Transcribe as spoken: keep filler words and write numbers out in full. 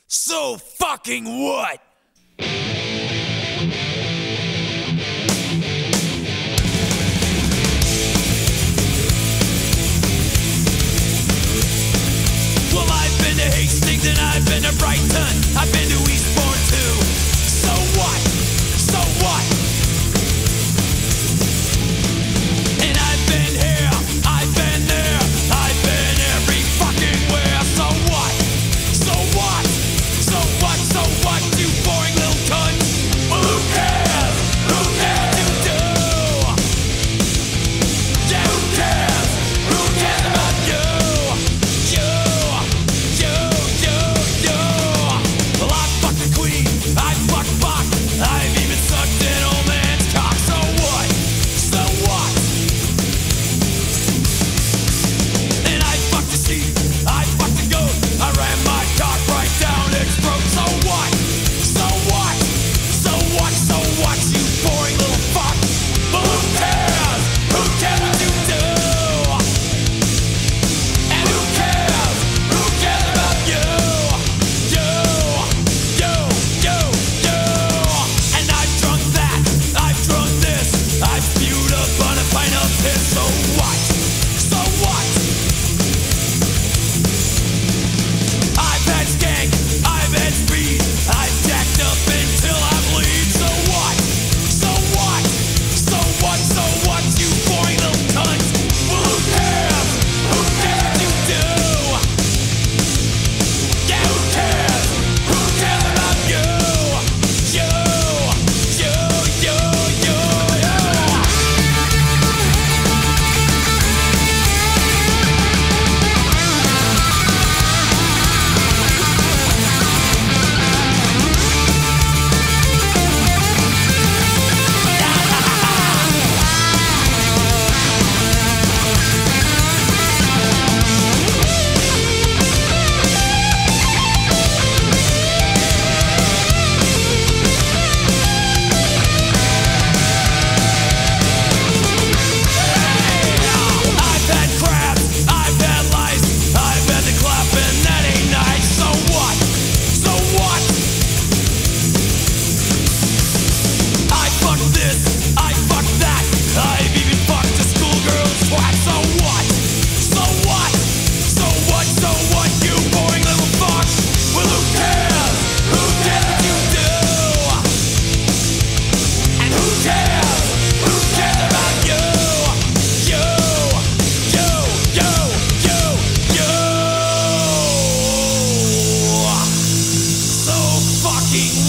So fucking what? Well, I've been to Hastings and I've been to Brighton. I've been to Eastbourne too. So what? So what? And I've been here, I've been there, I've been every fucking where. So what? So what? So what? So what? You boring little cunt. Well, who cares? Who cares? You do. Yeah, who cares? Who cares about you? You, you, you, you. Well, I fucked the queen. I fucked Bach. I've even sucked an old man's cock. So what? So what? And I fucked the sheep. I fucked the goat. I ran my cock right down its throat. So what? So what? So what? So what? You boring little fuck. But who cares? Who cares what you do? And who cares? Who cares about you? You, you, you, you. And I've drunk that. I've drunk this. I've spewed up on a pint of piss. So what? So what? I've had skank, I've had speed, I've jacked up until I bleed. So what? So what? So what? So what? You boring little cunt. Well, who cares? Who cares what you do? Yeah, who cares? Who cares about you? You, you, you, you, you. I've had crabs, I've had lice, I've had the clap and that ain't nice. So what? So what? I fucked this, I fucked that, I've even fucked a schoolgirl's twat. So what? So what? So what? So what? You boring little fuck. Well, who cares? Who cares what you do? And who cares? Who cares about you? You, you, you, you, you. So fucking